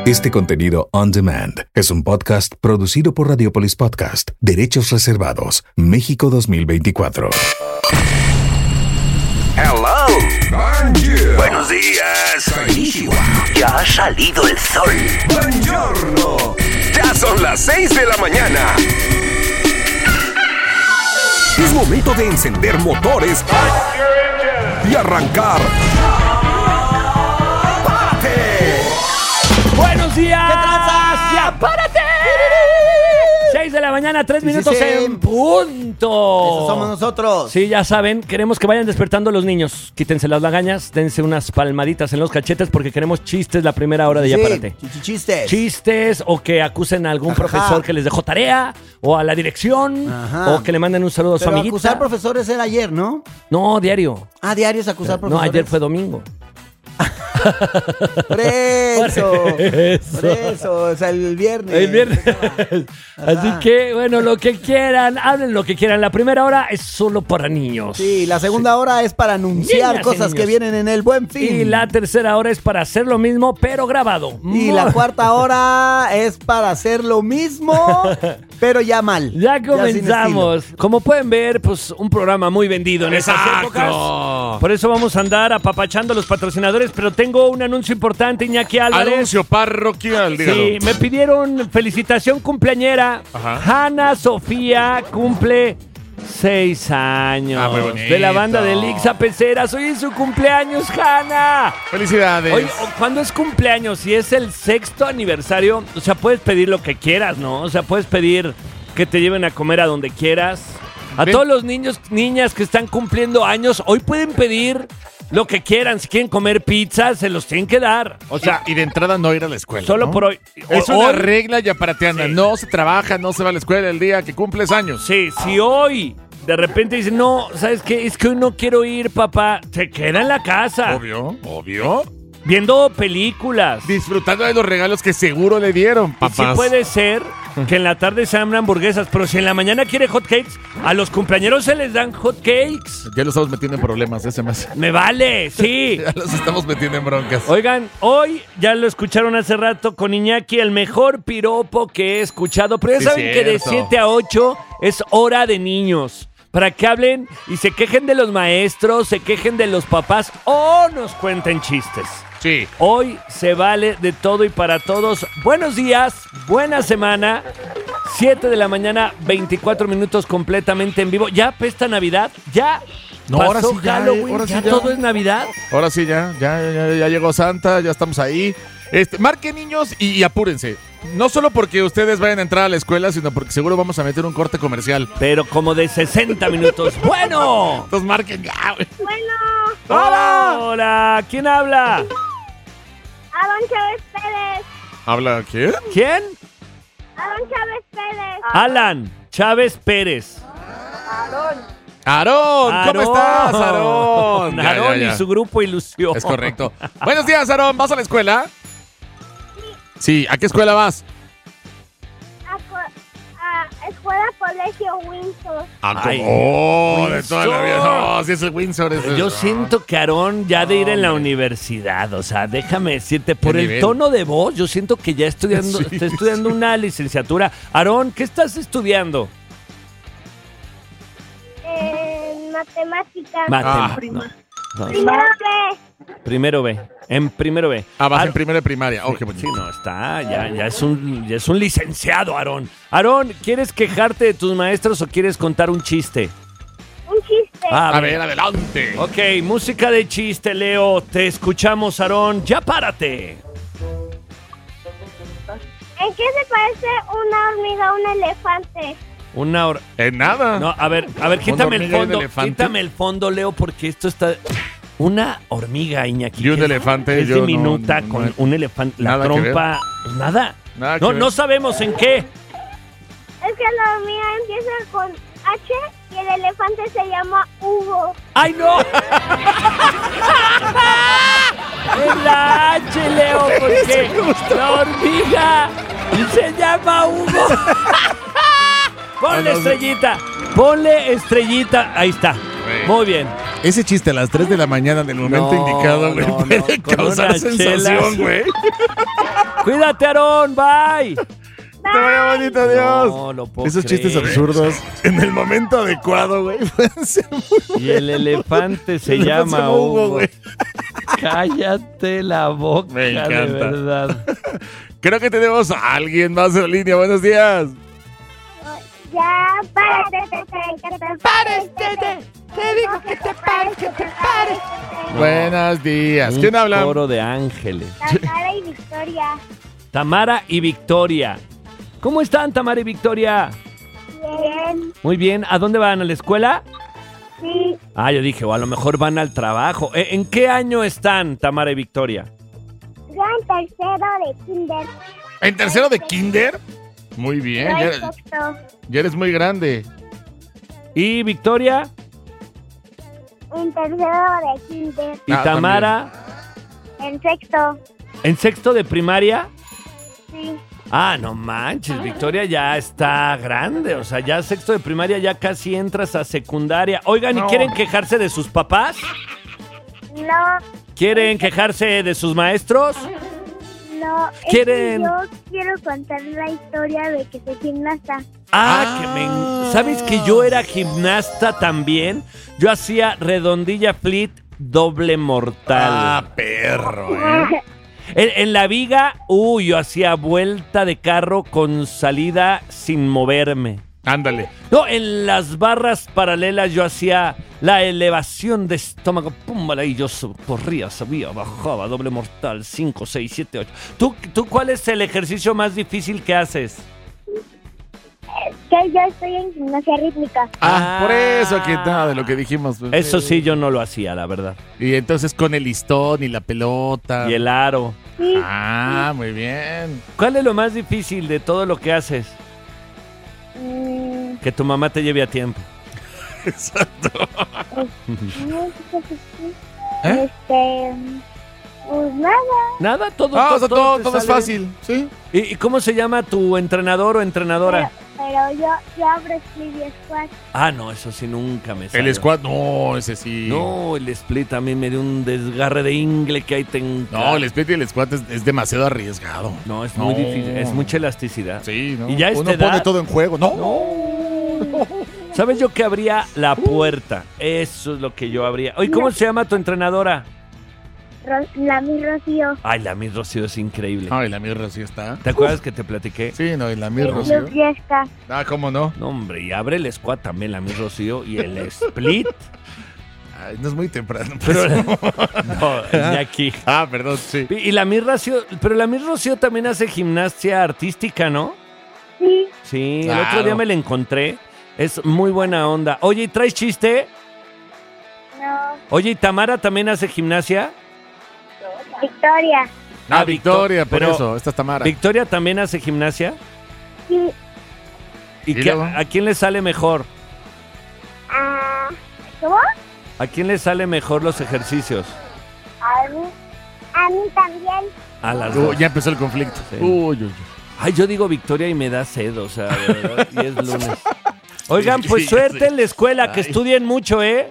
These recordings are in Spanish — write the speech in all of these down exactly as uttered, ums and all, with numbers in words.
Este contenido on demand es un podcast producido por Radiopolis Podcast, Derechos Reservados, México dos mil veinticuatro. Hello. Bonjour. Buenos días. Konnichiwa. Ya ha salido el sol. Buongiorno. Ya son las seis de la mañana. Es momento de encender motores y arrancar. ¡Buenos días! ¿Qué tranzas? ¡Ya párate! seis de la mañana, tres minutos sí, sí. en punto. Esos somos nosotros. Sí, ya saben, queremos que vayan despertando los niños. Quítense las lagañas, dense unas palmaditas en los cachetes porque queremos chistes la primera hora de Ya Sí, Párate. chistes. Chistes o que acusen a algún Ajá. profesor que les dejó tarea o a la dirección. Ajá. O que le manden un saludo a su Pero amiguita. acusar profesores era ayer, ¿no? No, diario. Ah, diario es acusar No, profesores. ayer fue domingo. Por eso. Por eso. Por eso. O sea, el viernes. El viernes. Ajá. Así que, bueno, lo que quieran, hablen lo que quieran. La primera hora es solo para niños. Sí, la segunda hora es para anunciar Niñas y cosas niños. que vienen en el Buen Fin. Y la tercera hora es para hacer lo mismo, pero grabado. Y la cuarta hora es para hacer lo mismo, pero ya mal. Ya sin comenzamos. estilo. Como pueden ver, pues un programa muy vendido en estas Exacto. épocas. Por eso vamos a andar apapachando a los patrocinadores, pero tengo un anuncio importante, Iñaki Álvarez. Anuncio parroquial, dígalo. Sí, me pidieron felicitación cumpleañera. Ajá. Hanna Sofía cumple seis años. Ah, muy bonito. De la banda de Lixa Peceras. Hoy es su cumpleaños, Hanna. Felicidades. Oye, cuando es cumpleaños y es el sexto aniversario, o sea, puedes pedir lo que quieras, ¿no? O sea, puedes pedir que te lleven a comer a donde quieras. A Ven. todos los niños, niñas que están cumpliendo años, hoy pueden pedir lo que quieran. Si quieren comer pizza, se los tienen que dar. O sea, y de entrada no ir a la escuela. Solo ¿no? por hoy. Es O- una hoy- regla yaparateana. Sí. No se trabaja, no se va a la escuela el día que cumples años. Sí, si hoy de repente dicen, no, ¿sabes qué? Es que hoy no quiero ir, papá. Se queda en la casa. Obvio, obvio. Viendo películas. Disfrutando de los regalos que seguro le dieron, Y papás. sí puede ser que en la tarde sean hamburguesas, pero si en la mañana quiere hot cakes, a los cumpleañeros se les dan hot cakes. Ya los estamos metiendo en problemas, ese más. Me vale, sí. Ya los estamos metiendo en broncas. Oigan, hoy ya lo escucharon hace rato con Iñaki, el mejor piropo que he escuchado. Pero ya Sí, saben que de cierto. siete a ocho es hora de niños. Para que hablen y se quejen de los maestros, se quejen de los papás o nos cuenten chistes. Sí. Hoy se vale de todo y para todos. Buenos días, buena semana. siete de la mañana, veinticuatro minutos completamente en vivo. ¿Ya apesta Navidad? ¿Ya No, pasó ahora sí ya, Halloween? eh, ahora ¿Ya sí ya. todo es Navidad? Ahora sí, ya, ya, ya, ya llegó Santa, ya estamos ahí. Este, marquen, niños, y, y apúrense. No solo porque ustedes vayan a entrar a la escuela, sino porque seguro vamos a meter un corte comercial. Pero como de sesenta minutos. ¡Bueno! Entonces marquen ya, güey. ¡Hola! ¡Hola! ¿Quién habla? Aaron Chávez Pérez. ¿Habla quién? ¿Quién? Aaron Chávez Pérez. Alan Chávez Pérez. Aarón, ¿cómo Aarón. estás, Aarón? Ya, Aarón ya, ya. y su grupo Ilusión. Es correcto. Buenos días, Aarón. ¿Vas a la escuela? Sí. ¿A qué escuela vas? A, co- a Escuela Colegio Windsor. Ay, oh, de toda la vida. Windsor. No, si es el Windsor. Es el- Yo siento que Aarón ya de ir en la universidad, o sea, déjame decirte, por ¿Qué el nivel? tono de voz, yo siento que ya estudiando, Sí, está estudiando una licenciatura. Aarón, ¿qué estás estudiando? En matemáticas. Mate. Ah. no, no, Primero B. primero B, en primero B. Ah, vas Ar- en primero de primaria. Oh, qué Sí, bonito. no, está, ya, ya, es un, ya es un licenciado, Aarón. Aarón, ¿quieres quejarte de tus maestros o quieres contar un chiste? Un chiste. Ah, A ver, adelante. Ok, música de chiste, Leo. Te escuchamos, Aarón. Ya párate. ¿En qué se parece una hormiga a un elefante? Una hora. En nada. No, a ver, a ver, ¿Una quítame el hormiga y un fondo. elefante? Quítame el fondo, Leo, porque esto está. Una hormiga, Iñaki. Y un que es- elefante, Es yo no- diminuta no- con no- un elefante. La nada que trompa. Nada. Nada que No, ver. no sabemos en qué. Es que la hormiga empieza con H y el elefante se llama Hugo. ¡Ay, no! Es la H, Leo, porque la hormiga se llama Hugo. Ponle Ah, no sé. estrellita. Ponle estrellita. Ahí está. Sí. Muy bien. Ese chiste a las tres de la mañana en el momento No, indicado, güey, no, no, puede con causar unas sensación, chelas. güey. Cuídate, Aarón, bye. Te vaya bonito, adiós. No, lo puedo Esos creer. chistes absurdos en el momento adecuado, güey, pueden ser muy... Y el elefante se El llama elefante Hugo, Hugo. güey. Cállate la boca, Me de encanta. verdad. Creo que tenemos a alguien más en la línea. Buenos días. Ya, párate, te, te, te, te pares, te, te, te digo que te pares, que te pares. Buenos días. ¿Quién Un habla? coro de ángeles. Tamara y Victoria. Tamara y Victoria. ¿Cómo están, Tamara y Victoria? Bien. Muy bien. ¿A dónde van? ¿A la escuela? Sí, Ah, yo dije, o a lo mejor van al trabajo. Eh, ¿En qué año están, Tamara y Victoria? yo en tercero de kinder. ¿En tercero de kinder? Muy bien. Yo Ya, en sexto. ya eres muy grande. ¿Y Victoria? En tercero de kinder. ¿Y Ah, Tamara? En sexto. ¿En sexto de primaria? Sí. Ah, no manches, Victoria ya está grande. O sea, ya sexto de primaria ya casi entras a secundaria. Oigan, ¿y No. quieren quejarse de sus papás? No, ¿Quieren quejarse de sus maestros? no. es que ¿Quieren? yo quiero contar la historia de que soy gimnasta. Ah, Ah. que me... ¿Sabes que yo era gimnasta también? Yo hacía redondilla flit doble mortal. Ah, perro, ¿eh? En, en la viga, uy, yo hacía vuelta de carro con salida sin moverme. Ándale. No, en las barras paralelas yo hacía la elevación de estómago, pum, y yo so- corría, subía, bajaba, doble mortal, cinco, seis, siete, ocho. ¿Tú, ¿Tú cuál es el ejercicio más difícil que haces? Que yo estoy en gimnasia rítmica. Ah, Ah. por eso que nada de lo que dijimos. pues, Eso eh. sí, yo no lo hacía, la verdad. Y entonces con el listón y la pelota. Y el aro. Sí, Ah, muy bien. ¿Cuál es lo más difícil de todo lo que haces? mm, Que tu mamá te lleve a tiempo. no, fíjate que- ¿Eh? Este, pues nada. Nada, todo, Ah, o todo, sea, todo, te todo es sale fácil, ¿sí? bien. ¿Y, y cómo se llama tu entrenador o entrenadora? Pero, pero yo, yo abro split y squat. Ah, no, eso sí nunca me salió. El squat, no, ese sí. No, el split también me dio un desgarre de ingle que ahí te enca- No, el split y el squat es, es demasiado arriesgado. No, es muy difícil, es mucha elasticidad. Sí, ¿no? Y ya a Uno esta edad- pone todo en juego. No. No. ¿Sabes yo que abría la puerta? Eso es lo que yo abría. Oye, ¿cómo se llama tu entrenadora? Ro- la mi Rocío. Ay, la Miss Rocío es increíble. Ay, la mirra sí está. ¿Te acuerdas que te platiqué? Sí, no, y la El mirra Club sí. Fiesta. Ah, ¿cómo no? No, hombre, y abre el squat también la Miss Rocío y el split. Ay, no es muy temprano. pues. Pero, no, ni aquí. Ah, perdón, sí. Y y la Miss Rocío, pero la Miss Rocío también hace gimnasia artística, ¿no? Sí, Sí, el Claro. otro día me la encontré. Es muy buena onda. Oye, ¿y traes chiste? no. Oye, ¿y Tamara también hace gimnasia? Victoria. Ah, Ah, Victoria, por pero- eso. Esta es Tamara. ¿Victoria también hace gimnasia? Sí. ¿Y ¿Y qué- luego? a quién le sale mejor? Ah, ¿cómo? ¿A quién le sale mejor los ejercicios? A mí. A mí también. A las Uh, dos. ya empezó el conflicto. Sí. Uy, uy, uy. Ay, yo digo Victoria y me da sed, o sea, de verdad, y es lunes. Oigan, Sí, pues sí, suerte sí. en la escuela, que Ay. estudien mucho, ¿eh?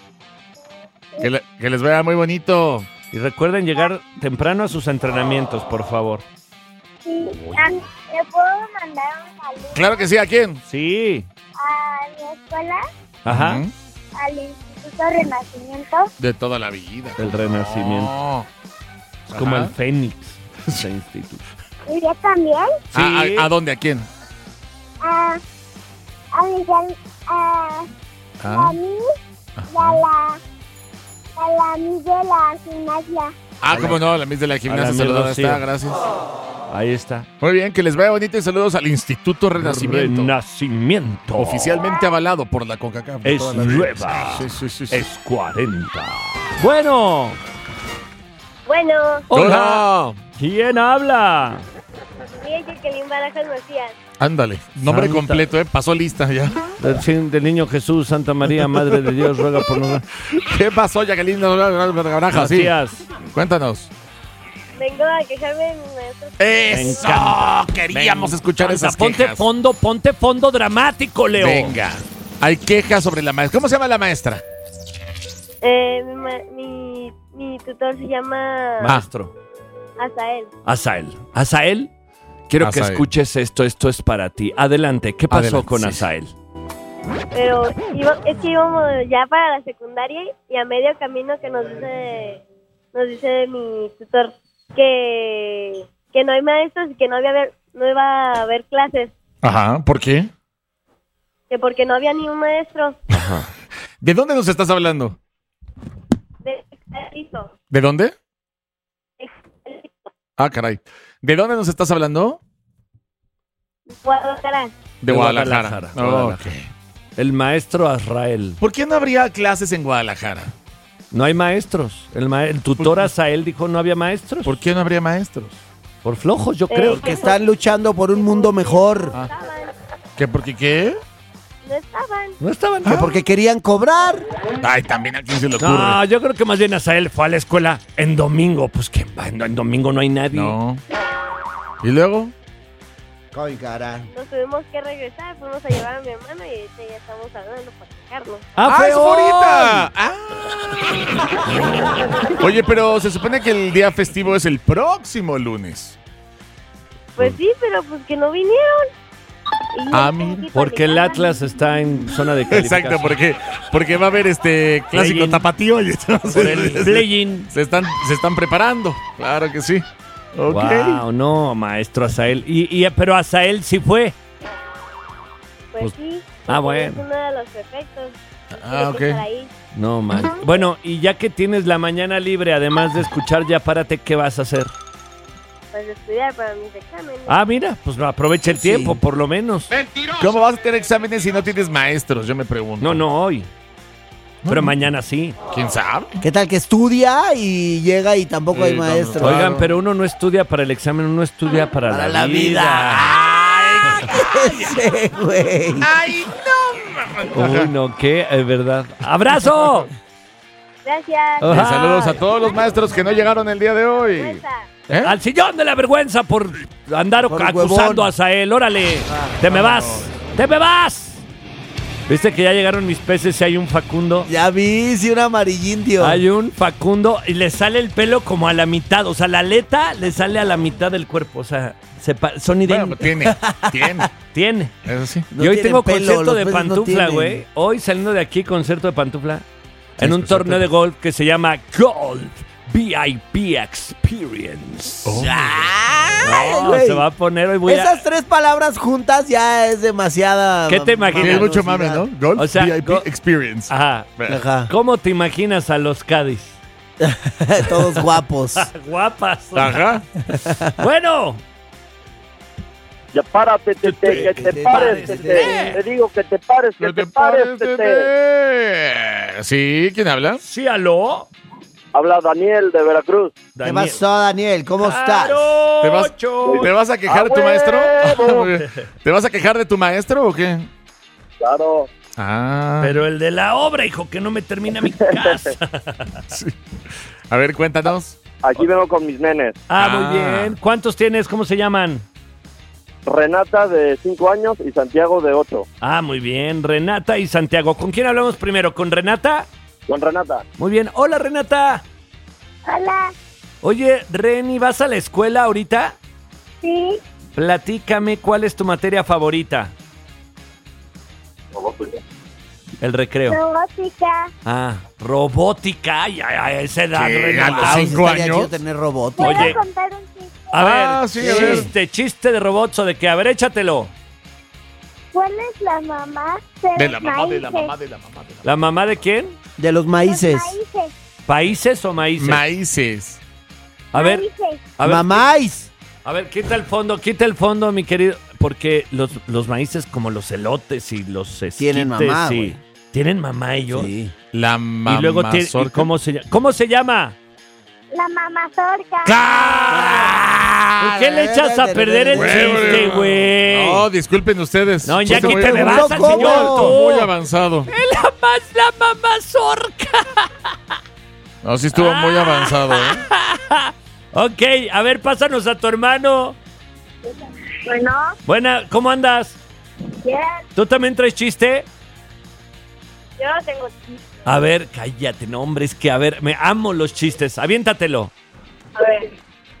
Que, le- que les vea muy bonito. Y recuerden llegar temprano a sus entrenamientos, por favor. Sí. A mí- ¿Le puedo mandar un saludo Claro que sí, ¿a quién? Sí. a mi escuela? Ajá. Ujú. Al Instituto Renacimiento. De toda la vida. El renacimiento. No. Es como Ajá. el Fénix. Ese instituto. ¿Y yo también? Ah, Sí. ¿a, a dónde? ¿A quién? A, a Miguel. A, Ah. a mí. Y a la. A la Miss de la gimnasia. Ah, cómo no, la Miss de la gimnasia Miss saludada Rocío. está, gracias. Ahí está. Muy bien, que les vaya bonito y saludos al Instituto Renacimiento. Renacimiento. Oficialmente avalado por la CONCACAF. de Es toda la vida. nueva. Sí, sí, sí, sí. Es cuarenta. Bueno. Bueno, Hola. ¿Quién habla? soy Jacqueline Barajas Macías. Ándale, nombre Santa. completo, ¿eh? Pasó lista ya. Del, del niño Jesús, Santa María, Madre de Dios, ruega por nosotros. ¿Qué pasó, Jacqueline Barajas? Sí, Macías. cuéntanos. Vengo a quejarme de mi maestro. ¡Eso! encanta. Queríamos escuchar Anda, esas ponte quejas. fondo, ponte fondo dramático, Leo. Venga. Hay quejas sobre la maestra. ¿Cómo se llama la maestra? Eh, mi, ma- mi, mi tutor se llama Maestro. Azael. Azael. Azael, quiero que Azael. escuches esto. Esto es para ti. Adelante. ¿Qué pasó Adelante, con sí. Azael? Pero iba- es que íbamos ya para la secundaria y a medio camino que nos dice, nos dice mi tutor que, que no hay maestros y que no, había haber, no iba a haber clases, Ajá, ¿por qué? que porque no había ni un maestro. ¿De dónde nos estás hablando? De Excelito. ¿De dónde? Excelito. Ah, caray. ¿De dónde nos estás hablando? Guadalajara. De De Guadalajara. Guadalajara, Oh, Guadalajara. El maestro Azrael. ¿Por qué no habría clases en Guadalajara? No hay maestros. El, ma- el tutor Azael dijo no había maestros. ¿Por qué no habría maestros? Por flojos, yo Eh, creo. Que están luchando por un mundo mejor. Ah. Estaban, ¿Qué? ¿Por qué qué? no estaban. No estaban. Que porque querían cobrar. Ay, también a quién se le ocurre. No, yo creo que más bien Azael fue a la escuela en domingo. Pues que en, en domingo no hay nadie. No. ¿Y luego? Ay, cara. Nos tuvimos que regresar, fuimos a llevar a mi hermano y ahorita ya estamos hablando para sacarnos. ¡Ah, ¡Ah, fue es hoy! ahorita! Ah. Oye, pero se supone que el día festivo es el próximo lunes. Pues sí, pero pues que no vinieron. Y yo Ah, tengo mira. que ir Porque el para mi Atlas está en zona de calificación. Exacto, porque, porque va a haber este clásico Play-in. tapatío y entonces Por el play-in. se están, se están preparando. Claro que sí. Ok. Wow, no, maestro Azael. Y, y, pero Azael sí fue. Pues, Pues- sí. ah, porque bueno. Es uno de los perfectos. Ah, Tiene ok. que estar ahí. No, man. Bueno, y ya que tienes la mañana libre, además de escuchar Ya Párate, ¿qué vas a hacer? Pues estudiar para mis exámenes. Ah, mira, pues aprovecha el Sí. tiempo, por lo menos. ¿Cómo vas a tener exámenes si no tienes maestros? Yo me pregunto. No, no hoy. Pero mañana sí. ¿Quién sabe? ¿Qué tal que estudia y llega y tampoco Sí, hay no, no, maestro? Claro. Oigan, pero uno no estudia para el examen, uno estudia para, Para la, la vida. Ese, güey. ¡Ay, no! Uy, no, qué, es verdad. ¡Abrazo! Gracias. Oh. Y Ajá. saludos a todos los maestros que no llegaron el día de hoy. Fuerza. ¿Eh? Al sillón de la vergüenza por andar Por acusando huevón. a Azael. ¡Órale! ¡Te me vas! ¡Te me vas! ¿Viste que ya llegaron mis peces y hay un Facundo? Ya vi, sí, un amarillín, tío. Hay un Facundo y le sale el pelo como a la mitad. O sea, la aleta le sale a la mitad del cuerpo. O sea, se pa- son Bueno, idénticos. tiene, tiene. Tiene. Eso sí. No y hoy tienen tengo pelo, concierto los de peces no pantufla, tienen. güey. Hoy saliendo de aquí, concierto de pantufla. En ¿Tienes un concierto torneo de de golf que se llama Golf V I P Experience. Ay, No, güey. se va a poner hoy. Voy a- Esas tres palabras juntas ya es demasiada. ¿Qué te imaginas? Tiene mucho manosidad. mame, ¿no? Golf O sea, V I P go- Experience. Ajá. Ajá. ¿Cómo te imaginas a los Cádiz? Todos guapos. Guapas. Ajá. Bueno, Ya párate, tete, que te pares, tete. Te digo que te pares, que te pares, tete. tete. Sí, ¿quién habla? sí, aló. Habla Daniel de Veracruz. ¿Qué Daniel. pasó, Daniel? ¿Cómo estás? ¿Te vas, Jarocho. ¿Te vas a quejar de ¡A tu maestro? huevo! ¿Te vas a quejar de tu maestro o qué? Claro. Ah. Pero el de la obra, hijo, que no me termina mi casa. Sí. A ver, cuéntanos. Aquí vengo con mis nenes. Ah, Ah. muy bien. ¿Cuántos tienes? ¿Cómo se llaman? Renata de cinco años y Santiago de ocho. Ah, muy bien. Renata y Santiago. ¿Con quién hablamos primero? ¿Con Renata? Con Renata. Muy bien. Hola, Renata. Hola. Oye, Reni, ¿vas a la escuela ahorita? Sí. Platícame, ¿cuál es tu materia favorita? El recreo. Robótica. Ah, robótica. Ay, ay, ay, esa edad, ¿Qué? Renata. ¿A los Ah, sí cinco estaría años? chido tener robot. ¿Puedo Oye. contar un chiste? A ver, Ah, sí, a ver. chiste, chiste de robots o de qué. A ver, échatelo. ¿Cuál es la mamá de, De los la mamá, de la maíces? mamá, de la mamá. De la ¿La mamá de quién? De los Los maíces. maíces. ¿Países o maíces? Maíces. A ver, Maíces. a ver, Mamáis. a ver, quita el fondo, quita el fondo, mi querido. Porque los, los maíces como los elotes y los esquites Tienen mamá, y- güey. tienen mamá ellos. Sí. La Y mamá. luego tiene, ¿y ¿cómo se llama? ¿Cómo se llama? La mamazorca. ¿Por qué le echas a perder el Güey, chiste, güey. güey? No, disculpen ustedes. No, ya Chiste muy- quítale, muy vas al loco. señor tú. Muy avanzado. La más, la mamazorca. No, sí estuvo muy avanzado, ¿eh? Ok, a ver, pásanos a tu hermano. Bueno, Buena, ¿cómo andas? bien. ¿Tú también traes chiste? Yo no tengo chiste. A ver, cállate, no, hombre, es que a ver, me amo los chistes, aviéntatelo. A ver.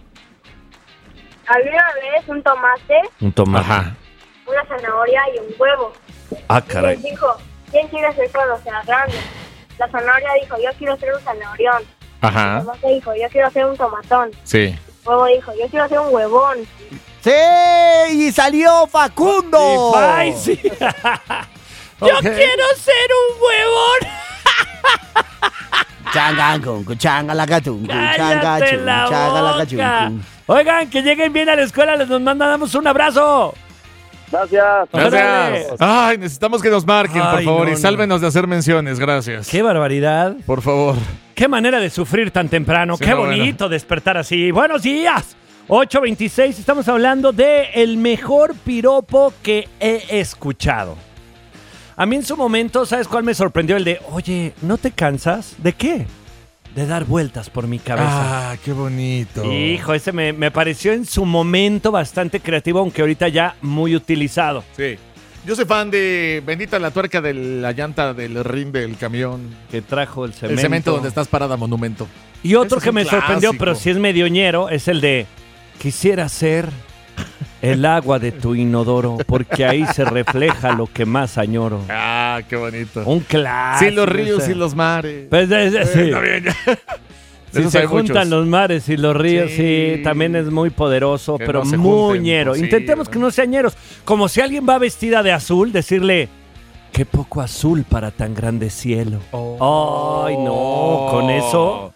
Había una vez un tomate, Un tomate. Ajá. una zanahoria y un huevo. Ah, Y caray. les dijo, ¿quién quiere ser cuando sea grande? La zanahoria dijo, yo quiero ser un zanahorión. El Ajá. tomate dijo, yo quiero ser un tomatón. Sí. El huevo dijo, yo quiero ser un huevón. ¡Sí! ¡Y salió Facundo! Ay, sí. Yo Ok. quiero ser un huevón. Changa con changa la gatungu, changa Cállate chun, la changa la boca. gachungu. Oigan, que lleguen bien a la escuela, les nos mandamos un abrazo. Gracias. Órale. Gracias. Ay, necesitamos que nos marquen, por Ay, favor, no, y no. sálvenos de hacer menciones. Gracias. Qué barbaridad. Por favor. Qué manera de sufrir tan temprano. Sí, Qué no, bonito despertar así. Buenos días. ocho veintiséis, estamos hablando de el mejor piropo que he escuchado. A mí en su momento, ¿sabes cuál me sorprendió? El de, oye, ¿no te cansas? ¿De qué? De dar vueltas por mi cabeza. Ah, qué bonito. Hijo, ese me, me pareció en su momento bastante creativo, aunque ahorita ya muy utilizado. Sí. Yo soy fan de Bendita la tuerca de la llanta del rin del camión. Que trajo el cemento. El cemento donde estás parada, monumento. Y otro Ese es que un me sorprendió, clásico. pero sí es medioñero, es el de quisiera ser el agua de tu inodoro, porque ahí se refleja lo que más añoro. Ah, qué bonito. Un clásico. Sí, los ríos ese. y los mares. Pues, eh, eh, sí. Eh, está bien, ya. Si Esos se hay juntan muchos. los mares y los ríos, sí, Sí. también es muy poderoso, Que pero no se muy junten, ñero. pues sí, Intentemos ¿verdad? que no sean ñeros. Como si alguien va vestida de azul, decirle, qué poco azul para tan grande cielo. Oh. Ay, no, con eso,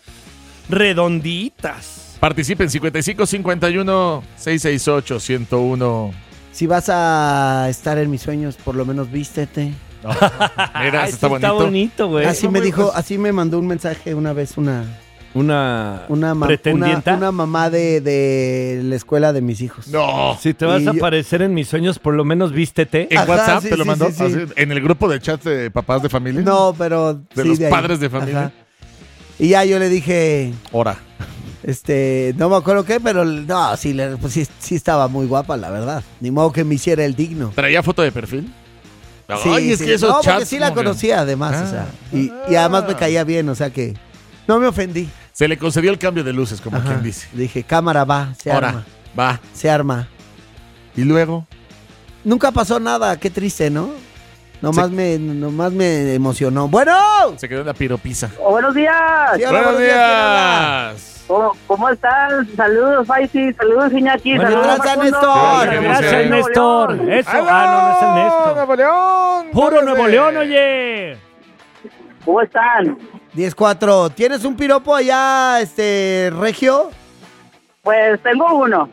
redonditas. Participen cincuenta y cinco cincuenta y uno seiscientos sesenta y ocho ciento uno. Si vas a estar en mis sueños, por lo menos vístete. Mira, Ay, eso sí está bonito. Está bonito, güey. Así no me muy dijo, pues- así me mandó un mensaje una vez una Una, una, ma- pretendienta. una, una mamá de, de la escuela de mis hijos. No. Si te vas Y a yo- aparecer en mis sueños, por lo menos vístete. ¿En Ajá, WhatsApp sí, te lo sí, mandó? sí, sí. Así, ¿en el grupo de chat de papás de familia? No, pero De sí, los ahí. padres de familia. Ajá. Y ya yo le dije, Hora. este, no me acuerdo qué, pero no, sí, le- pues sí, sí estaba muy guapa, la verdad. Ni modo que me hiciera el digno. ¿Traía foto de perfil? Sí, Ay, es sí. que esos no, porque chats sí la como que- conocía además, Ah. o sea, y, y además me caía bien, o sea que no me ofendí. Se le concedió el cambio de luces, como Ajá. quien dice. Dije, cámara, va, se Ahora, arma, va. se arma. Y luego, Nunca pasó nada, qué triste, ¿no? Nomás, Sí. me, nomás me emocionó. ¡Bueno! se quedó en la piropiza. Oh, buenos días. Sí, hola, buenos días, ¿quién habla? días! ¿Cómo, ¿Cómo están? Saludos, Faisy. Saludos, Iñaki. Buenas Saludos, gracias, Facundo. Néstor. ¿Qué dice? Gracias, Nuevo Néstor. León. Eso. Ah, no, no es el Néstor. ¡Nuevo León! Puro ¡Párese! Nuevo León, oye. ¿Cómo están? diez cuatro. ¿Tienes un piropo allá, este, Regio? Pues tengo uno.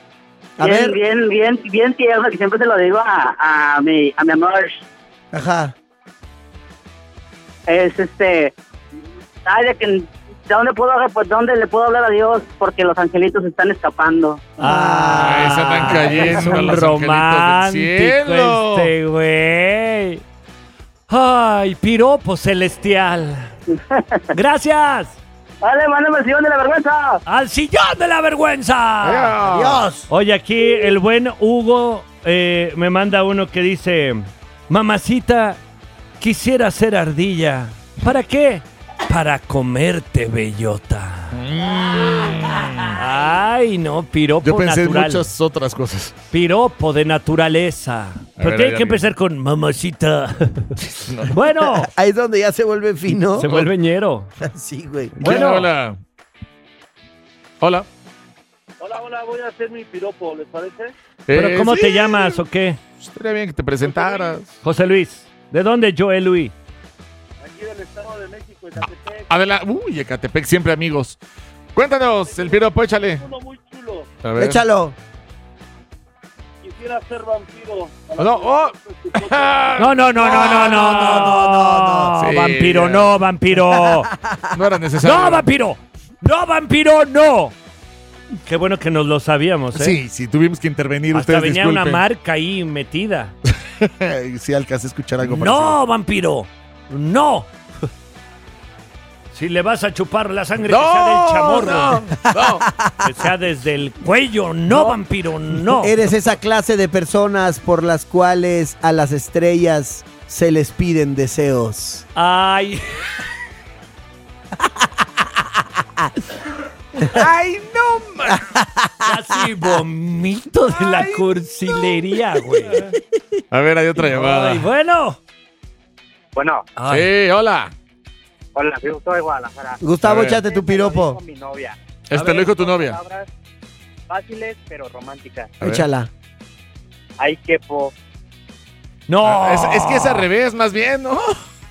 A bien, ver. bien, bien, bien tierno, que siempre se lo digo a, a mi, a mi amor. Ajá. Es este, ay, de que, ¿de dónde puedo, pues, dónde le puedo hablar a Dios? Porque los angelitos están escapando. Ay, se están cayendo es un los romántico angelitos del cielo. este güey. Ay, piropo celestial. Gracias. Vale, mándame el sillón de la vergüenza. Al sillón de la vergüenza. Adiós. Oye, aquí el buen Hugo eh, me manda uno que dice, mamacita, quisiera ser ardilla. ¿Para qué? Para comerte, bellota. Ay, no, piropo Yo pensé natural. en muchas otras cosas. Piropo de naturaleza. Pero ver, tiene ahí, que amigo. empezar con mamacita. Bueno, Ahí es donde ya se vuelve fino. se vuelve ñero. Sí, güey. ¿Quién Bueno. habla? Hola. Hola, hola, voy a hacer mi piropo, ¿les parece? ¿Pero Eh, cómo sí, te llamas o qué? Estaría bien que te presentaras. José Luis. ¿De dónde, Joel Luis? Aquí del Estado de México, Ecatepec. Adelante. Uy, Ecatepec, siempre amigos. Cuéntanos, el piropo, échale. Uno muy chulo. A ver. Échalo. Quisiera ser vampiro. No, oh. No, no, no, no, no, no, no, no, no, no. Sí, Vampiro, ya. no, vampiro. No era necesario. No, vampiro. No, vampiro, no. Qué bueno que nos lo sabíamos, ¿eh? Sí, sí, tuvimos que intervenir. Hasta Ustedes venía disculpen. una marca ahí metida. Sí, alcancé a escuchar algo No, vampiro. No. Si le vas a chupar la sangre, que sea del chamorro. No, no. Que sea desde el cuello. No, vampiro, no. Eres esa clase de personas por las cuales a las estrellas se les piden deseos. Ay. ¡Ay, no, man! Casi vomito de la cursilería, güey. A ver, hay otra llamada. Ay, bueno. Bueno, Ay. Sí, hola. hola, soy Gustavo de Guadalajara. Gustavo, A ver. échate tu piropo. Con mi novia. Este lo dijo tu novia. Palabras fáciles pero románticas. A ver. Échala. Ay, qué po. No. Ah, es, es que es al revés, más bien, ¿no?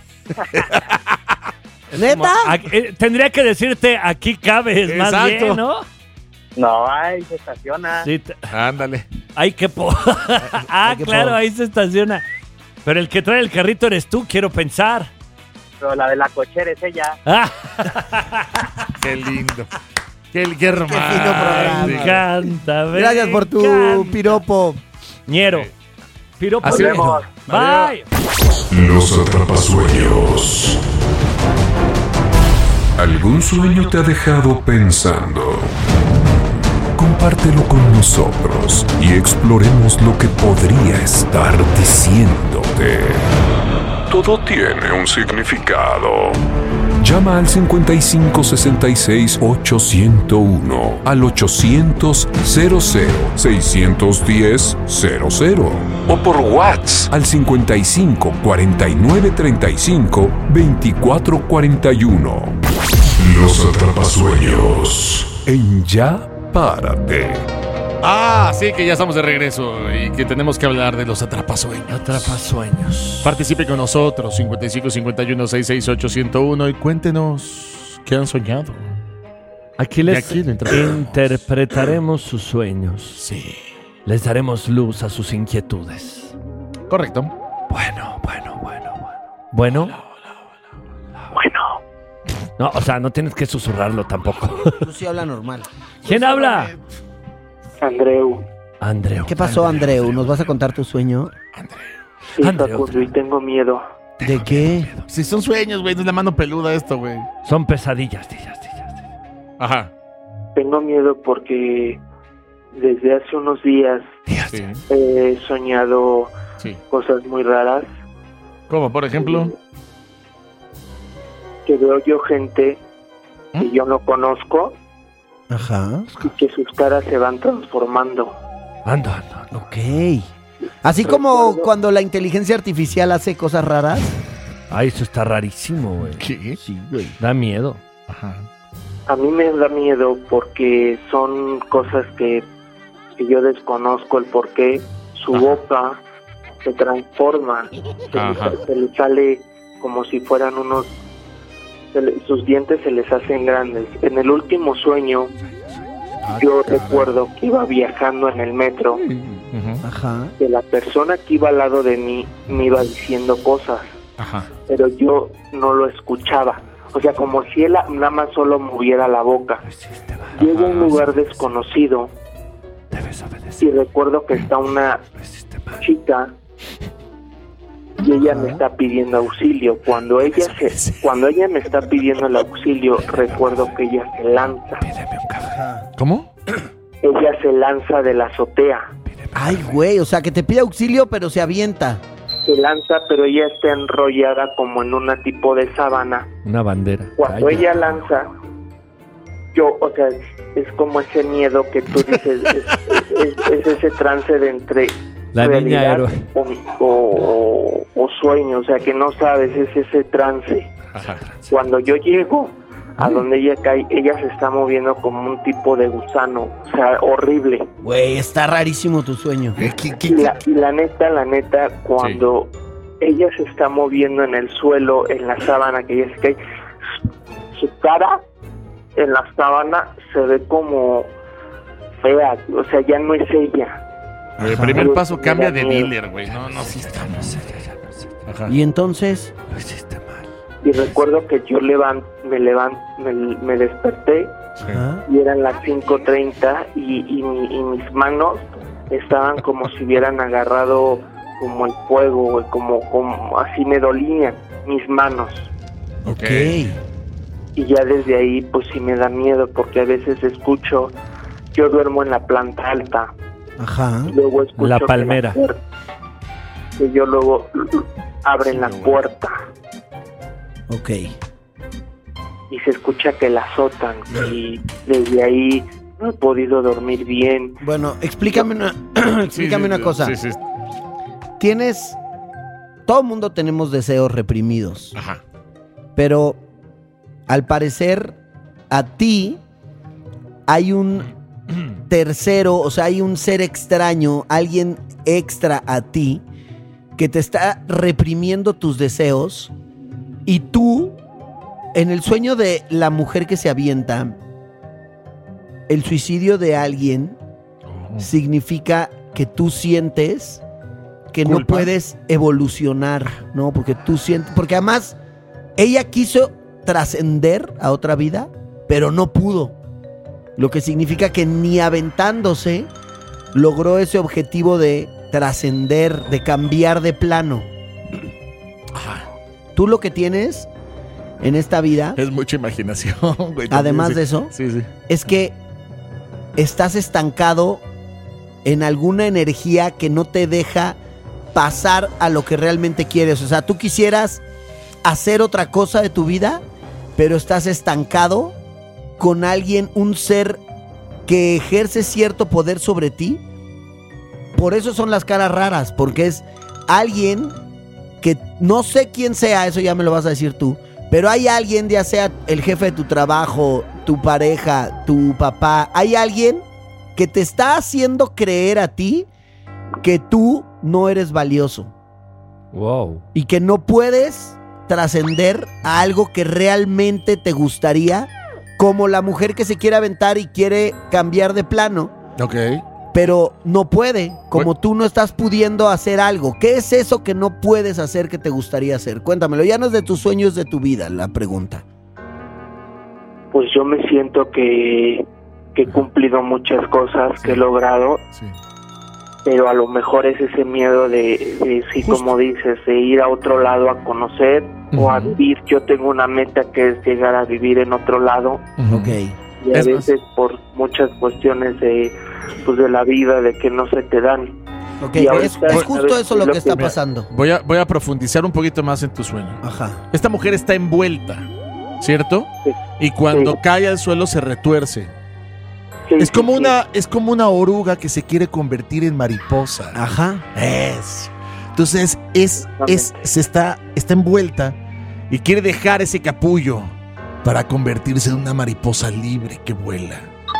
¿Neta? Aquí- eh, tendría que decirte aquí cabes, más Exacto. bien, ¿no? No, ay, se estaciona. Sí, te- Ándale. ay, qué po. ah, Ay, qué claro, po. ahí se estaciona. Pero el que trae el carrito eres tú, quiero pensar. Pero la de la cochera es ella. Ah, Qué lindo. Qué, qué romántico. fino programa. me encanta. me Gracias por tu encanta. piropo. Ñero. Piropo. Así ñero. vemos. Bye. Los atrapasueños. ¿Algún sueño te ha dejado pensando? Compártelo con nosotros y exploremos lo que podría estar diciéndote. Todo tiene un significado. Llama al cincuenta y cinco sesenta y seis ochocientos uno, al ochocientos cero cero seiscientos diez cero cero o por WhatsApp al cincuenta y cinco cuarenta y nueve treinta y cinco veinticuatro cuarenta y uno. Los atrapasueños en Ya Párate. Ah, sí, que ya estamos de regreso y que tenemos que hablar de los atrapasueños. Atrapasueños. Participe con nosotros, cincuenta y cinco cincuenta y uno sesenta y seis ochocientos uno, y cuéntenos qué han soñado. Aquí les Y aquí lo interpretamos. interpretaremos sus sueños. Sí. Les daremos luz a sus inquietudes. Correcto. Bueno, bueno, bueno, bueno. Bueno. Bueno, No, o sea, no tienes que susurrarlo tampoco. Tú sí habla normal. ¿Quién habla? Andreu. Andreu. ¿Qué pasó, Andreu? ¿Nos vas a contar tu sueño? Sí, Andreu. Facundo, y tengo miedo. ¿De qué? Si son sueños, güey, no es la mano peluda esto, güey. Son pesadillas, dillas, dillas, dillas. Ajá. Tengo miedo porque desde hace unos días Sí. he soñado Sí. cosas muy raras. ¿Cómo, por ejemplo? Que veo yo gente que yo no conozco Ajá. y que sus caras se van transformando. Ando, ando, ando. Ok. Así como cuando la inteligencia artificial hace cosas raras. Ay, eso está rarísimo, güey. ¿Qué? Sí, güey. Da miedo. Ajá. A mí me da miedo porque son cosas que, que yo desconozco el por qué. Su Ajá. boca se transforma, se Ajá. le, se le sale como si fueran unos... se le- sus dientes se les hacen grandes. En el último sueño, yo recuerdo que iba viajando en el metro, Ujú. Ajá. que la persona que iba al lado de mí me iba diciendo cosas, Ajá. pero yo no lo escuchaba. O sea, como si él nada más solo moviera la boca. Llego a un lugar desconocido Debes obedecer. y recuerdo que está una chica y ella me está pidiendo auxilio. Cuando ella se, cuando ella me está pidiendo el auxilio, recuerdo que ella se lanza. ¿Cómo? Ella se lanza de la azotea. Ay, güey, o sea, que te pide auxilio, pero se avienta. Se lanza, pero ella está enrollada como en una tipo de sábana. Una bandera. Cuando Ay, ella lanza, yo, o sea, es como ese miedo que tú dices, es, es- es ese trance de entre La niña realidad héroe. o, o- o sueño, o sea, que no sabes, es ese trance. Ajá. Cuando yo llego a donde ella cae, ella se está moviendo como un tipo de gusano, o sea, horrible. Güey, está rarísimo tu sueño. Y la, y la neta, la neta, cuando ella se está moviendo en el suelo, en la sábana que ella se cae, su, su cara en la sábana se ve como fea, o sea, ya no es ella. El Ajá. primer paso Me cambia da de miedo. dealer, güey. No, no, sí estamos. Ajá. Y entonces, Lo hiciste mal. Y recuerdo que yo levan, me levanté, me, me desperté Sí. ¿ah? y eran las cinco treinta y, y, mi- y mis manos estaban como si hubieran agarrado como el fuego, güey, como, como así me dolían mis manos. Ok. Y ya desde ahí pues sí me da miedo porque a veces escucho, yo duermo en la planta alta, Ajá. y luego escucho La que palmera. puerta- que yo luego abren la puerta Ok. y se escucha que la azotan y desde ahí no he podido dormir bien. Bueno, explícame una, explícame Sí, una sí, cosa. Sí, sí. Tienes, todo el mundo tenemos deseos reprimidos, Ajá. pero al parecer a ti hay un tercero, o sea, hay un ser extraño, alguien extra a ti que te está reprimiendo tus deseos y tú, en el sueño de la mujer que se avienta, el suicidio de alguien Oh. significa que tú sientes que no ¿Culpa? puedes evolucionar, ¿no? Porque tú sientes, porque además ella quiso trascender a otra vida, pero no pudo. Lo que significa que ni aventándose logró ese objetivo de trascender, de cambiar de plano. Tú lo que tienes en esta vida, Es mucha imaginación, güey. además Sí. de eso, Sí, sí. es que estás estancado en alguna energía que no te deja pasar a lo que realmente quieres. O sea, tú quisieras hacer otra cosa de tu vida, pero estás estancado con alguien, un ser que ejerce cierto poder sobre ti. Por eso son las caras raras, porque es alguien que no sé quién sea, eso ya me lo vas a decir tú, pero hay alguien, ya sea el jefe de tu trabajo, tu pareja, tu papá, hay alguien que te está haciendo creer a ti que tú no eres valioso Wow. y que no puedes trascender a algo que realmente te gustaría, como la mujer que se quiere aventar y quiere cambiar de plano, Ok. pero no puede, como tú no estás pudiendo hacer algo. ¿Qué es eso que no puedes hacer que te gustaría hacer? Cuéntamelo, ya no es de tus sueños, de tu vida la pregunta. Pues yo me siento que, que he cumplido muchas cosas, que he logrado, Sí. pero a lo mejor es ese miedo de, de sí, Justo. como dices, de ir a otro lado a conocer o a Ujú. vivir. Yo tengo una meta que es llegar a vivir en otro lado Ok. y a Es más- veces por muchas cuestiones de, pues, de la vida, de que no se te dan. Ok, Y es, ahorita, es justo ¿sabes eso lo qué que es lo está que- pasando. Voy a, voy a profundizar un poquito más en tu sueño. Ajá. Esta mujer está envuelta, ¿cierto? Sí. Y cuando Sí. cae al suelo se retuerce. Sí, Es sí, como sí. una, es como una oruga que se quiere convertir en mariposa. Ajá. Es. Entonces es, es, Exactamente. se está, está envuelta y quiere dejar ese capullo para convertirse en una mariposa libre que vuela.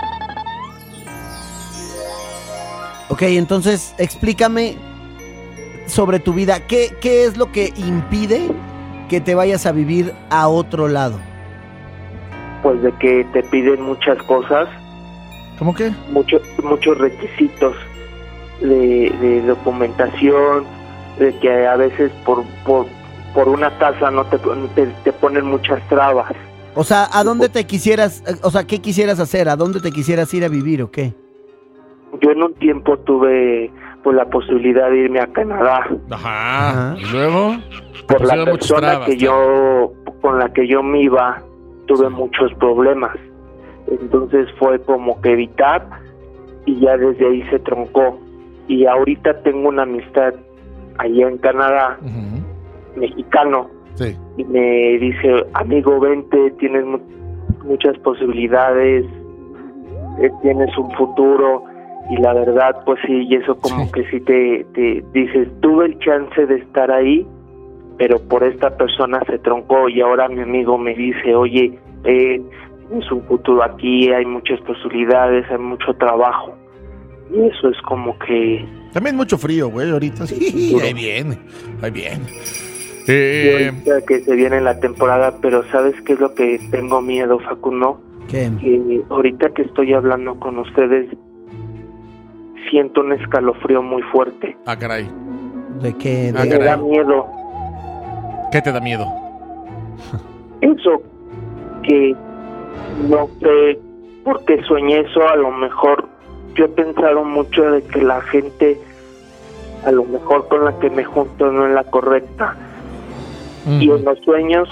Ok, entonces explícame sobre tu vida. ¿Qué, qué es lo que impide que te vayas a vivir a otro lado? Pues de que te piden muchas cosas, ¿Cómo que? mucho, muchos requisitos de, de documentación, de que a veces por, por, por una tasa no te, te, te ponen muchas trabas. O sea, ¿a dónde te quisieras, o sea, qué quisieras hacer? ¿A dónde te quisieras ir a vivir o qué? Yo en un tiempo tuve pues la posibilidad de irme a Canadá Ajá. Ajá. Y luego. por la pusieron muchas persona trabas, que yo con la que yo me iba, tuve muchos problemas. Entonces fue como que evitar y ya desde ahí se troncó. Y ahorita tengo una amistad allá en Canadá, Ujú. mexicano, Sí. y me dice, amigo, vente, tienes mu- muchas posibilidades, eh, tienes un futuro. Y la verdad, pues sí, y eso como Sí. que sí te, te dices, tuve el chance de estar ahí, pero por esta persona se troncó. Y ahora mi amigo me dice, oye, eh, tienes un futuro aquí, hay muchas posibilidades, hay mucho trabajo. Y eso es como que... También mucho frío, güey, ahorita. Sí, Duro. ahí bien. Ahí bien. y Eh, ahorita que se viene la temporada, pero ¿sabes qué es lo que tengo miedo, Facundo? ¿Qué? Que ahorita que estoy hablando con ustedes, siento un escalofrío muy fuerte. ah, caray. ¿De qué? Ah, De- Me da caray. miedo. ¿Qué te da miedo? Eso que no sé por qué soñé eso, a lo mejor yo he pensado mucho de que la gente a lo mejor con la que me junto no es la correcta, y en los sueños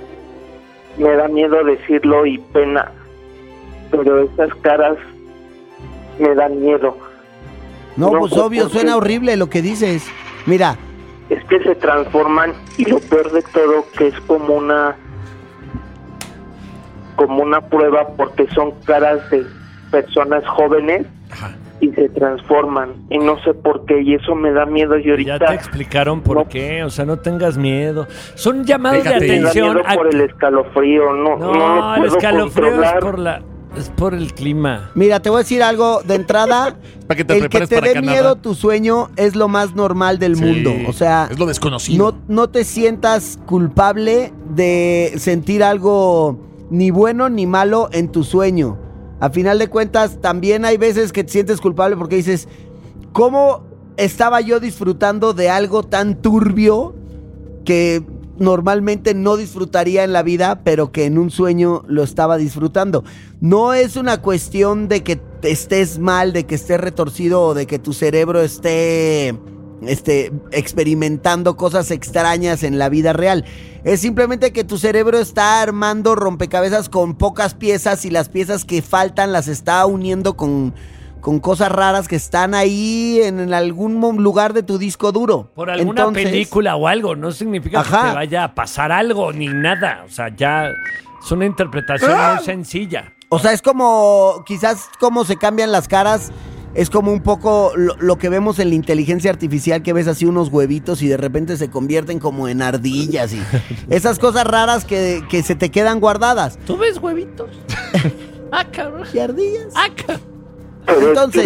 me da miedo decirlo y pena, pero esas caras me dan miedo. No, No, pues pues, obvio, ¿por qué? suena horrible lo que dices. Mira, Es que se transforman y lo peor de todo que es como una como una prueba porque son caras de personas jóvenes. Ajá. Y se transforman, y no sé por qué, y eso me da miedo. Y ahorita ya te explicaron por no, qué, o sea, no tengas miedo. Son llamados fíjate, de atención. Me da miedo a... por el escalofrío, no, no, no el escalofrío es por la, es por el clima. Mira, te voy a decir algo de entrada. Para que te el que te para dé Canadá. Miedo tu sueño es lo más normal del sí, mundo. O sea, es lo desconocido. No, no te sientas culpable de sentir algo ni bueno ni malo en tu sueño. A final de cuentas, también hay veces que te sientes culpable porque dices, ¿cómo estaba yo disfrutando de algo tan turbio que normalmente no disfrutaría en la vida, pero que en un sueño lo estaba disfrutando? No es una cuestión de que estés mal, de que estés retorcido o de que tu cerebro esté... Este, experimentando cosas extrañas en la vida real. Es simplemente que tu cerebro está armando rompecabezas con pocas piezas y las piezas que faltan las está uniendo con, con cosas raras que están ahí en, en algún lugar de tu disco duro. Por alguna Entonces, película o algo, no significa ajá. que te vaya a pasar algo ni nada. O sea, ya es una interpretación ¡ah! muy sencilla. O sea, es como, quizás como se cambian las caras. Es como un poco lo, lo que vemos en la inteligencia artificial, que ves así unos huevitos y de repente se convierten como en ardillas y esas cosas raras que, que se te quedan guardadas. ¿Tú ves huevitos? Ah, cabrón. ¿Y ardillas? Ah, cabrón. Entonces...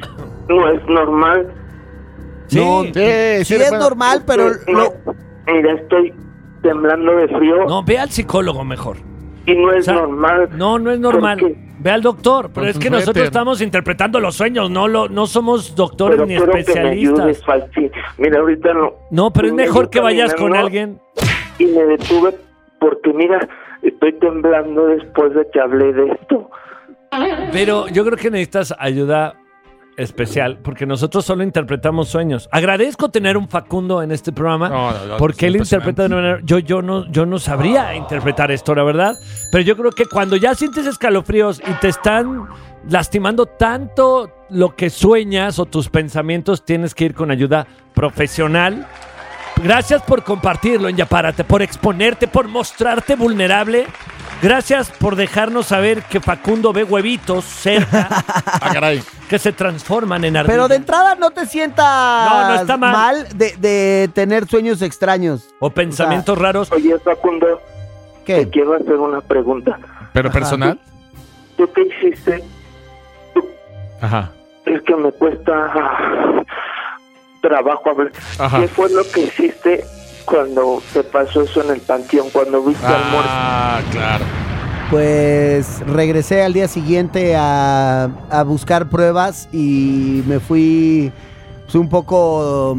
No es normal. Sí, no, sí, sí, sí es bueno, normal, pero... No, lo... Mira, estoy temblando de frío. No, ve al psicólogo mejor. Y no es o sea, normal. No, no es normal. Ve al doctor, pero es que nosotros estamos interpretando los sueños, no lo, no somos doctores pero ni especialistas. Que me ayudes, mira, ahorita no. No, pero es mejor que vayas con alguien. Y me detuve porque, mira, estoy temblando después de que hablé de esto. Pero yo creo que necesitas ayuda especial, porque nosotros solo interpretamos sueños. Agradezco tener un Facundo en este programa, no, no, no, porque él interpreta de una manera... Yo, yo, no, yo no sabría interpretar esto, la verdad, pero yo creo que cuando ya sientes escalofríos y te están lastimando tanto lo que sueñas o tus pensamientos, tienes que ir con ayuda profesional. Gracias por compartirlo en Yapárate, por exponerte, por mostrarte vulnerable. Gracias por dejarnos saber que Facundo ve huevitos cerca. Ah, caray. Que se transforman en ardillas. Pero de entrada no te sientas no, no está mal, mal de, de tener sueños extraños. O pensamientos o sea, raros. Oye, Facundo, ¿qué? Te quiero hacer una pregunta. ¿Pero Ajá. personal? ¿Tú, ¿Tú qué hiciste? ¿Tú? Ajá. Es que me cuesta ah, trabajo hablar. Ajá. ¿Qué fue lo que hiciste cuando te pasó eso en el panteón, cuando viste ah, al muerto? Ah, claro. Pues regresé al día siguiente a, a buscar pruebas y me fui pues, un poco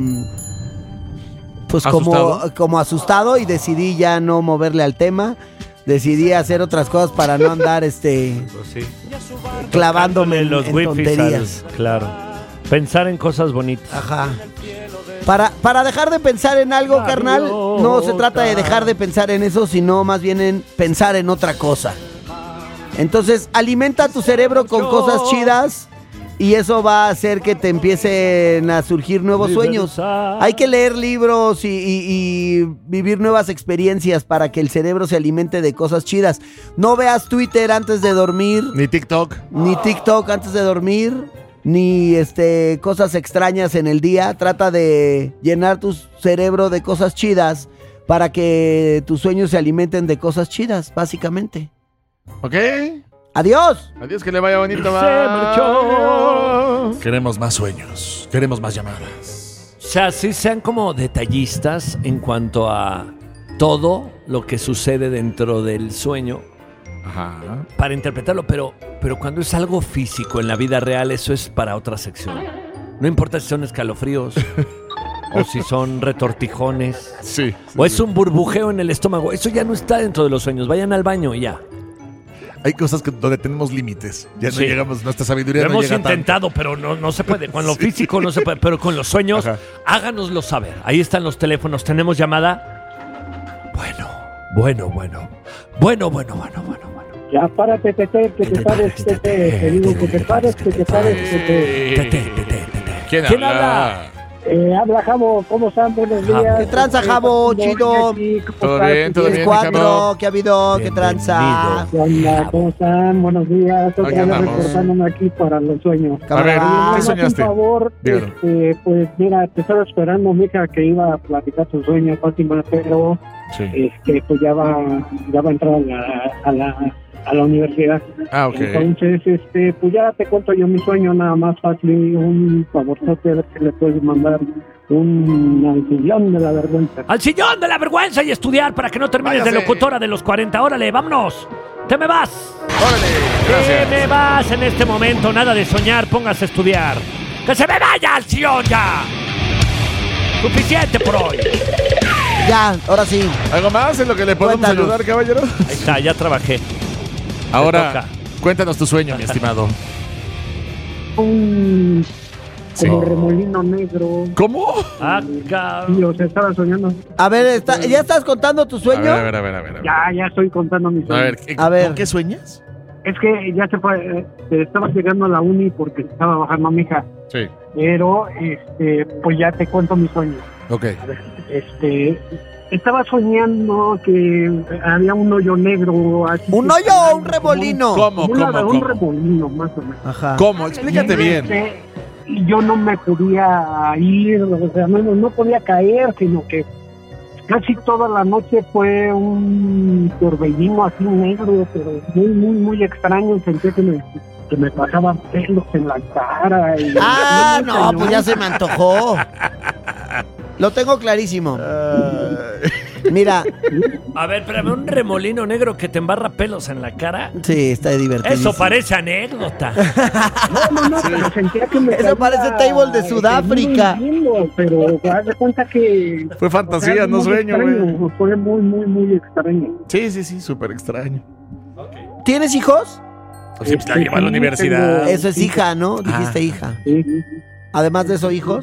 pues ¿Asustado? como, como asustado y decidí ya no moverle al tema. Decidí hacer otras cosas para no andar este pues sí. clavándome en, los en tonterías. Al, claro. Pensar en cosas bonitas. Ajá. Para, para dejar de pensar en algo, Gaviota. Carnal, no se trata de dejar de pensar en eso, sino más bien en pensar en otra cosa. Entonces, alimenta tu cerebro con cosas chidas y eso va a hacer que te empiecen a surgir nuevos sueños. Hay que leer libros y, y, y vivir nuevas experiencias para que el cerebro se alimente de cosas chidas. No veas Twitter antes de dormir. Ni TikTok. Ni TikTok antes de dormir. Ni este cosas extrañas en el día. Trata de llenar tu cerebro de cosas chidas para que tus sueños se alimenten de cosas chidas, básicamente. Ok. Adiós. Adiós, que le vaya bonito. Se marchó. Queremos más sueños. Queremos más llamadas. O sea, sí sean como detallistas en cuanto a todo lo que sucede dentro del sueño. Ajá. Para interpretarlo, pero, pero cuando es algo físico en la vida real, eso es para otra sección. No importa si son escalofríos o si son retortijones, sí, sí, o es sí. un burbujeo en el estómago. Eso ya no está dentro de los sueños. Vayan al baño y ya. Hay cosas que, donde tenemos límites. Ya no sí. llegamos, nuestra sabiduría Lo no hemos llega intentado, tanto. pero no, no se puede. Con lo sí. físico no se puede, pero con los sueños, Ajá. háganoslo saber. Ahí están los teléfonos. ¿Tenemos llamada? Bueno, bueno, bueno. Bueno, bueno, bueno, bueno. Ya párate, Tete, que te pares, Tete. Te digo que te pares, que te pares, Tete. Tete, Tete, Tete. ¿Quién, ¿Quién habla? habla? Eh, habla Jabo, ¿cómo están? Buenos días. ¿Qué tranza, Jabo? Chido. Todo bien, todo bien, cuatro, ¿qué ha habido? ¿Qué tranza? ¿Qué onda? ¿Cómo están? Buenos días. Aquí Otra vez andamos. reportándome aquí para los sueños. A ver, Camarada. ¿qué soñaste? Por favor, Dígalo. este, pues mira, te estaba esperando, mija, que iba a platicar tus sueños, Fátima, pero Sí. este, pues ya va, ya va a entrar a la, a la, a la universidad. Ah, ok. Entonces, este, pues ya te cuento yo mi sueño, nada más fácil, un favorzote, a ver si le puedes mandar un al sillón de la vergüenza. Al sillón de la vergüenza y estudiar para que no termines Váyase. de locutora de los cuarenta. Órale, vámonos. Te me vas. Órale, Te gracias. me vas en este momento. Nada de soñar, póngase a estudiar. ¡Que se me vaya al sillón ya! Suficiente por hoy. Ya, ahora sí. ¿Algo más en lo que le podemos Cuéntanos. ayudar, caballero? Ahí está, ya trabajé. Ahora, toca. cuéntanos tu sueño, mi estimado. Un Sí. como remolino negro. ¿Cómo? Ah, cabrón. Sí, o sea, estaba soñando. A ver, está- ¿ya estás contando tu A sueño? ver, a ver, a ver, a ver. A ver, Ya, ya estoy contando mi a sueño. ver, ¿qué, A ver. ¿con qué sueñas? Es que ya se fue, eh, estaba llegando a la uni porque estaba bajando mi hija. Sí. Pero, este, pues ya te cuento mi sueño. Ok. Este, estaba soñando que había un hoyo negro. Así ¿Un que- hoyo o un remolino? ¿Cómo, Como una- cómo, un cómo? remolino, más o menos. Ajá. ¿Cómo? Explícate Y, bien. este, y yo no me podía ir, o sea, no, no podía caer, sino que casi toda la noche fue un torbellino así negro, pero muy, muy, muy extraño. Sentí que me, que me pasaban pelos en la cara. Y, Ah, y muy no, cañón. pues ya se me antojó. Lo tengo clarísimo. Mira, A ver, espérame, un remolino negro que te embarra pelos en la cara. sí, está divertido. Eso parece anécdota. No, no, no, pero sentía que me Eso caía- parece table de Sudáfrica. muy lindo, pero haz de cuenta que... Fue fantasía, o sea, no muy sueño, extraño, güey. Fue muy, muy, muy extraño. Sí, sí, sí, súper extraño. ¿Tienes hijos? Pues sí, pues la Sí, lleva a la sí, universidad. tengo- Eso es hija, ¿no? Dijiste Ah. hija. Sí. Además de eso, hijos.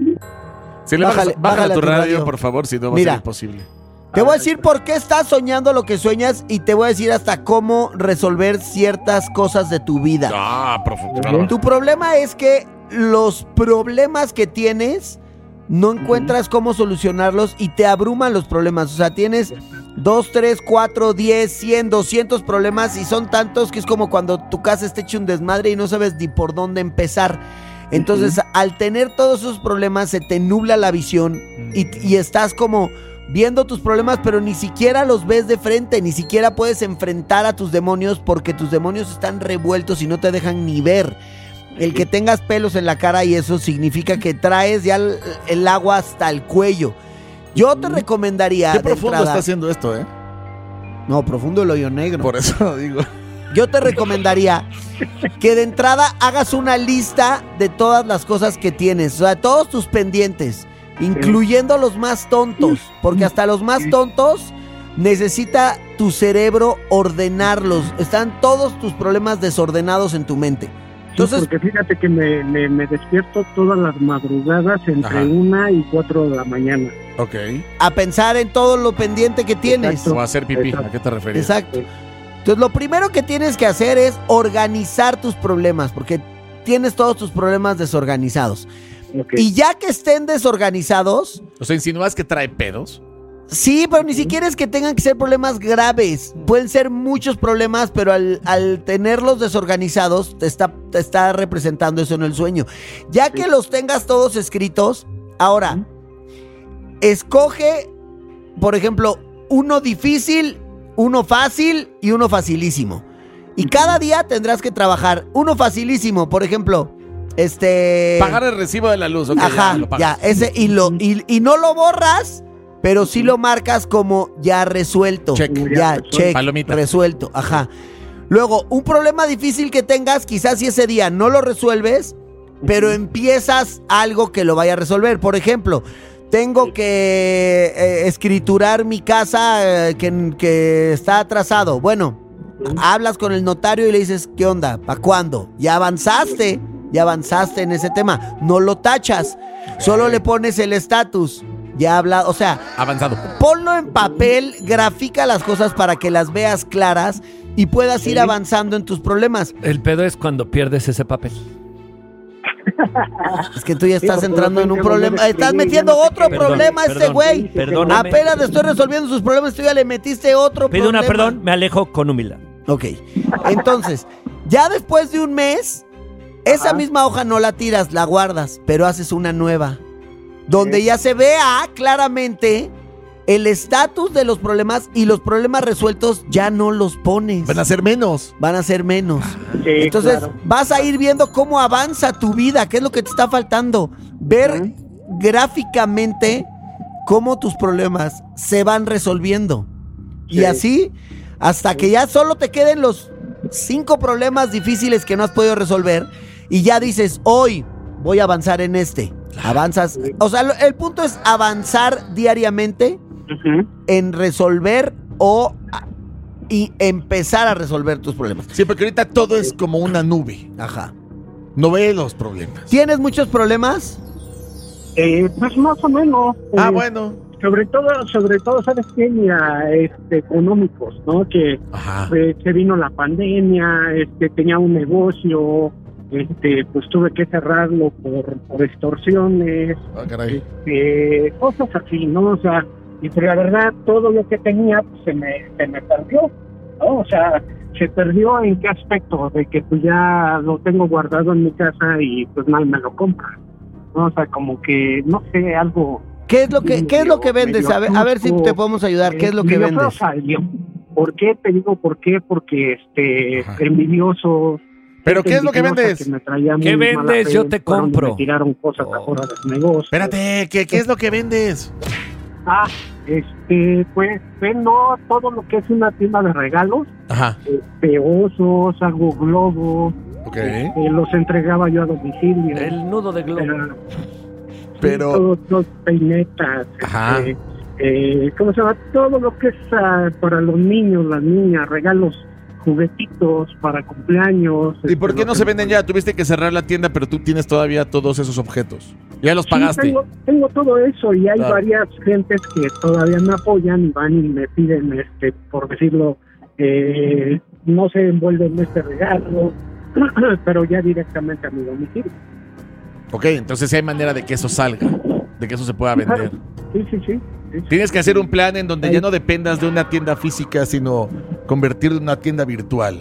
Si le Bájale, bajas, bájale bájale a tu a tu radio, radio. por favor, si no va Mira. a ser imposible. Te voy a decir por qué estás soñando lo que sueñas y te voy a decir hasta cómo resolver ciertas cosas de tu vida. Ah, profundo. Tu problema es que los problemas que tienes no encuentras cómo solucionarlos y te abruman los problemas. O sea, tienes dos, tres, cuatro, diez, cien, doscientos problemas y son tantos que es como cuando tu casa está hecha un desmadre y no sabes ni por dónde empezar. Entonces, al tener todos esos problemas, se te nubla la visión y, y estás como viendo tus problemas, pero ni siquiera los ves de frente, ni siquiera puedes enfrentar a tus demonios porque tus demonios están revueltos y no te dejan ni ver. El que tengas pelos en la cara y eso significa que traes ya el, el agua hasta el cuello. Yo te recomendaría Qué de profundo entrada- está haciendo esto, ¿eh? No, profundo el hoyo negro. Por eso digo. Yo te recomendaría que de entrada hagas una lista de todas las cosas que tienes, o sea, todos tus pendientes, incluyendo los más tontos, porque hasta los más tontos necesita tu cerebro ordenarlos. Están todos tus problemas desordenados en tu mente. Entonces, Entonces, porque fíjate que me, me, me despierto todas las madrugadas entre Ajá. una y cuatro de la mañana. Ok. a pensar en todo lo pendiente que tienes. Exacto. O hacer pipí, Exacto. ¿a qué te referías? Exacto. Entonces, lo primero que tienes que hacer es organizar tus problemas, porque tienes todos tus problemas desorganizados. Ok. Y ya que estén desorganizados, O sea, ¿insinúas que trae pedos? sí, pero ni siquiera es que tengan que ser problemas graves. Pueden ser muchos problemas, pero al, al tenerlos desorganizados, te está, te está representando eso en el sueño. Ya que los tengas todos escritos, ahora, escoge, por ejemplo, uno difícil, uno fácil y uno facilísimo. Y cada día tendrás que trabajar uno facilísimo, por ejemplo, este... Pagar el recibo de la luz, ok. Ajá, ya, lo pagas. ya, ese, y, lo, y, y no lo borras, pero sí lo marcas como ya resuelto. Check. Ya, Resuelto. check, Palomita. resuelto, ajá. Luego, un problema difícil que tengas, quizás si ese día no lo resuelves, pero empiezas algo que lo vaya a resolver. Por ejemplo, tengo que eh, escriturar mi casa eh, que, que está atrasado. Bueno, hablas con el notario y le dices, ¿qué onda? ¿Para cuándo? Ya avanzaste, ya avanzaste en ese tema. No lo tachas, solo le pones el estatus. Ya habla, o sea, Avanzado. ponlo en papel, grafica las cosas para que las veas claras y puedas ir avanzando en tus problemas. El pedo es cuando pierdes ese papel. Es que tú ya estás Sí, entrando en un porque problema. me Estás escribí, metiendo ya no sé otro qué. problema a Perdón, este güey. perdóname. Apenas estoy resolviendo sus problemas, tú ya le metiste otro Pido problema. una perdón, me alejo con humildad. Ok. Entonces, ya después de un mes, esa Ajá. misma hoja no la tiras, la guardas, pero haces una nueva. Donde ya se vea claramente el estatus de los problemas y los problemas resueltos ya no los pones. Van a ser menos. Van a ser menos. Sí, Entonces, claro. vas a ir viendo cómo avanza tu vida, qué es lo que te está faltando. Ver gráficamente cómo tus problemas se van resolviendo. Y Sí. así, hasta que ya solo te queden los cinco problemas difíciles que no has podido resolver. Y ya dices, hoy voy a avanzar en este. Avanzas. O sea, lo- el punto es avanzar diariamente Ujú. en resolver o a- y empezar a resolver tus problemas. Sí, porque ahorita todo es como una nube. Ajá. No ve los problemas. ¿Tienes muchos problemas? Eh, pues más o menos. Ah, eh, bueno. Sobre todo, sobre todo, ¿sabes qué? Mira, este, económicos, ¿no? Que Ajá. eh, se vino la pandemia, este, tenía un negocio, este, pues tuve que cerrarlo por, por extorsiones, Ah, caray. este, cosas así, ¿no? O sea, y pues la verdad, todo lo que tenía, pues se me, se me perdió, ¿no? O sea, se perdió en qué aspecto, de que pues ya lo tengo guardado en mi casa y pues nadie me lo compra, ¿no? O sea, como que, no sé, algo... ¿Qué es lo que, qué es lo que medio- vendes? A ver, a ver si medio te podemos ayudar. ¿Qué es lo que medio vendes? feo salió. ¿Por qué? Te digo por qué, porque este Ajá. envidioso. ¿Pero qué es lo que envidiosa vendes? que me traía muy ¿Qué mala vendes? fe, Yo te fueron y compro. Me tiraron cosas Oh. afuera del negocio. Espérate, ¿qué, ¿qué es lo que vendes? Ah, este, pues vendo todo lo que es una tienda de regalos, Ajá. este, osos, hago globos, Ok. este, los entregaba yo a domicilio. El nudo de globo. Pero, Pero- todo, todo, peinetas, Ajá. este, eh, ¿cómo se llama? Todo lo que es ah, para los niños, las niñas, regalos, juguetitos para cumpleaños. ¿Y por este, qué no lo se que- venden ya? Tuviste que cerrar la tienda, pero tú tienes todavía todos esos objetos. Ya los Sí, pagaste. tengo, tengo todo eso y hay Claro. varias gentes que todavía me apoyan y van y me piden, este, por decirlo, eh, no se envuelven en este regalo, pero ya directamente a mi domicilio. Ok, entonces sí hay manera de que eso salga, de que eso se pueda vender. Sí, sí, sí. sí. Tienes que hacer un plan en donde ya no dependas de una tienda física, sino convertirlo en una tienda virtual.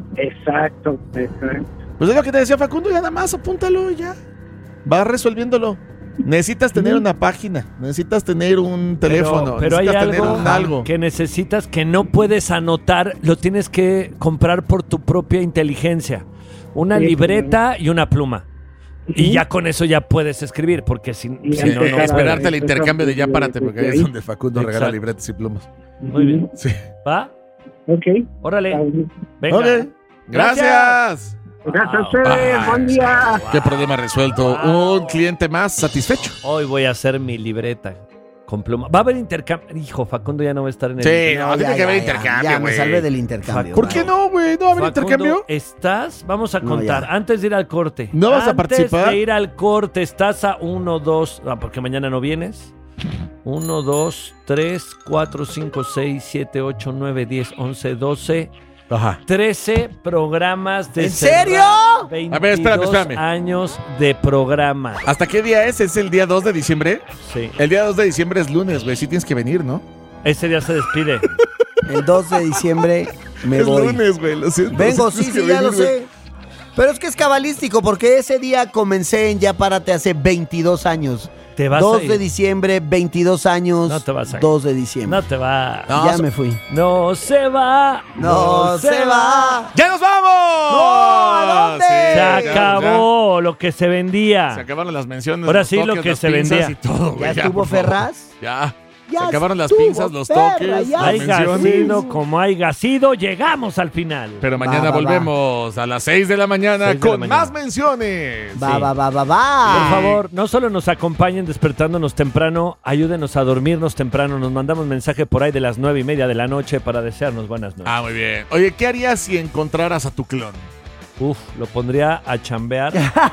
Exacto, exacto. Pues es lo que te decía Facundo, ya nada más apúntalo y ya. Vas resolviéndolo. Necesitas tener una página, necesitas tener un teléfono, Pero, pero hay necesitas algo, tener un algo. que necesitas que no puedes anotar, lo tienes que comprar por tu propia inteligencia. Una Sí, libreta y una pluma. Y Ujú. ya con eso ya puedes escribir, porque si, Y si no, no Eh, empezar a- esperarte al empezar intercambio de ya desde- párate, porque ahí es desde donde Facundo regala Exacto. libretas y plumas. Muy bien. Sí. ¿Va? Ok. Órale. Venga. Ok. Gracias. Gracias a Wow. ustedes. Ay, Buen día. Qué problema resuelto. Wow. Un cliente más satisfecho. Hoy voy a hacer mi libreta con pluma. Va a haber intercambio. Hijo, Facundo ya no va a estar en el... Sí, no, No, tiene ya, que haber ya, ya, intercambio, Ya, me güey. salvé del intercambio. ¿Por qué güey. no, güey? ¿No va a haber Facundo, intercambio? ¿estás? Vamos a No, contar. ya. Antes de ir al corte. ¿No vas a Antes participar? de ir al corte, estás a uno, dos... Ah, porque mañana no vienes. uno, dos, tres, cuatro, cinco, seis, siete, ocho, nueve, diez, once, doce... Ajá. trece programas de ¿En cerrar serio? veintidós A ver, espérame, espérame. años de programa. ¿Hasta qué día es? ¿Es el día dos de diciembre? Sí. El día dos de diciembre es lunes, güey. Sí tienes que venir, ¿no? Ese día se despide. El dos de diciembre me es voy. lunes, güey. Lo siento. Vengo, Tienes sí, que sí, ya venir, lo güey. sé. Pero es que es cabalístico porque ese día comencé en Ya Párate hace veintidós años. Te vas a dos ir. de diciembre, veintidós años. No te vas a ir. dos de diciembre. No te va. No, ya so- me fui. No se va. No, se va. ¡Ya nos vamos! No, ¿a dónde? Sí, Se ya, ya. acabó lo que se vendía. Se acabaron las menciones. Ahora los sí, lo toques, que las se pinzas vendía. y todo, ¿Ya güey, estuvo por favor. Ferraz? Ya. Ya Se acabaron las estuvo, pinzas, los perra, toques, ya las Haiga menciones. sido como haya sido, llegamos al final. Pero mañana Va, va, volvemos a las seis de la mañana seis de la con mañana. más menciones. Va, Sí. va, va, va, va. Por favor, no solo nos acompañen despertándonos temprano, ayúdenos a dormirnos temprano. Nos mandamos mensaje por ahí de las nueve y media de la noche para desearnos buenas noches. Ah, muy bien. Oye, ¿qué harías si encontraras a tu clon? Uf, lo pondría a chambear.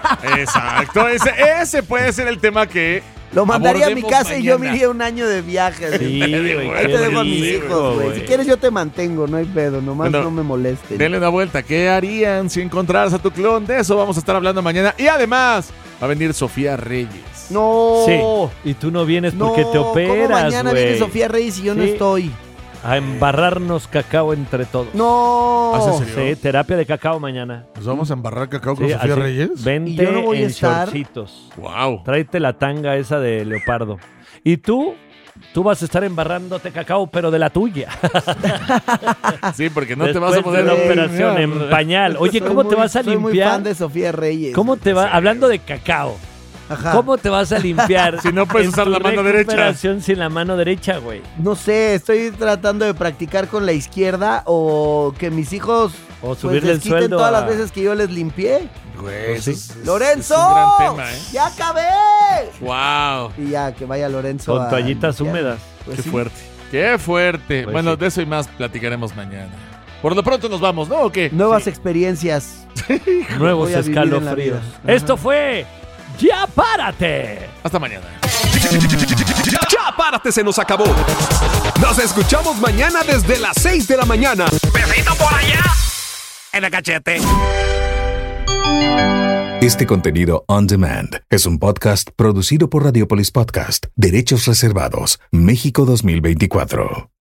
Exacto, ese, ese puede ser el tema que Lo mandaría a mi abordemos casa y yo me mañana. iría un año de viaje. así. Sí, güey, Ahí qué te dejo a mis rico, hijos, güey. güey. Si quieres yo te mantengo, no hay pedo. Nomás Bueno, no me molesten. Denle una vuelta. ¿Qué harían si encontraras a tu clon? De eso vamos a estar hablando mañana. Y además, Va a venir Sofía Reyes. No. Sí. Y tú no vienes porque no, te operas, ¿cómo mañana güey? viene Sofía Reyes y yo no Sí. estoy? A embarrarnos cacao entre todos. No. ¿Ah, en serio? Sí, terapia de cacao mañana. ¿Nos vamos a embarrar cacao con Sí, Sofía así, Reyes? Vente ¿Y yo no voy a en estar? shortcitos. Wow. Tráete la tanga esa de leopardo. Y tú, tú vas a estar embarrándote cacao, pero de la tuya. Sí, porque no Después te vas a poner de la a operación en pañal. Oye, Soy ¿cómo muy- te vas a Soy muy limpiar? fan de Sofía Reyes. ¿Cómo te va? Hablando de cacao. Ajá. ¿Cómo te vas a limpiar? Si no puedes en usar tu la mano derecha. recuperación sin la mano derecha, güey. No sé, estoy tratando de practicar con la izquierda o que mis hijos O pues, subirle les el quiten sueldo todas a- las veces que yo les limpié. Güey, eso Sí. es- es- ¡Lorenzo! Es un gran tema, ¿eh? ¡Ya acabé! Wow. Y ya, que vaya Lorenzo Con a toallitas limpiar. húmedas. Pues Qué sí. fuerte. Qué fuerte. Pues bueno, sí. de eso y más platicaremos mañana. Por lo pronto nos vamos, ¿no? ¿O qué? Nuevas Sí. experiencias. Nuevos Voy a vivir en la escalofríos. vida. Ajá. Esto fue ¡Ya párate! Hasta mañana. ¡Ya párate! Se nos acabó. Nos escuchamos mañana desde las seis de la mañana. ¡Besito por allá! En el cachete. Este contenido on demand es un podcast producido por Radiopolis Podcast, Derechos Reservados, México dos mil veinticuatro.